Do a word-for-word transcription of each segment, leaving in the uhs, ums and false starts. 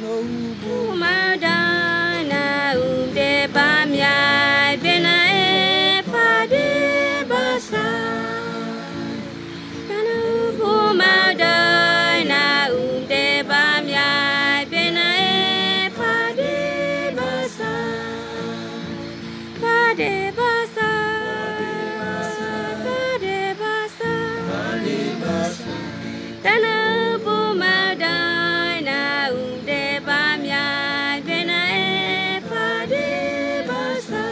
Umadana umde bamya bena e fade basa. Danu umadana umde bamya bena e fade basa. Fade basa. Fade basa. Fade basa. Danu umadana umde bamya bena e fade basa.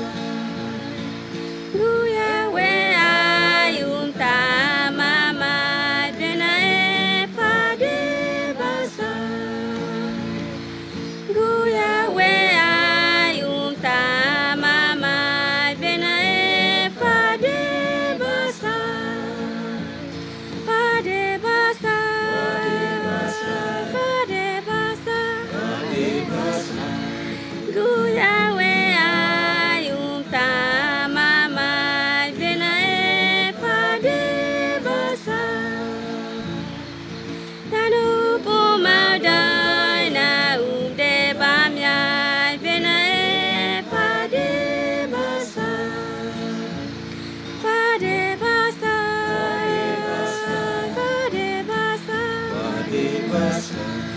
Guya we ayunta mama bena e fade basa. Guya we ayunta mama bena e fade basa. Fade basa. Fade basa. Guya we ayunta mama bena e fade basa. Danu umadana umde bamya bena e fade basa. Fade basa. Fade basa.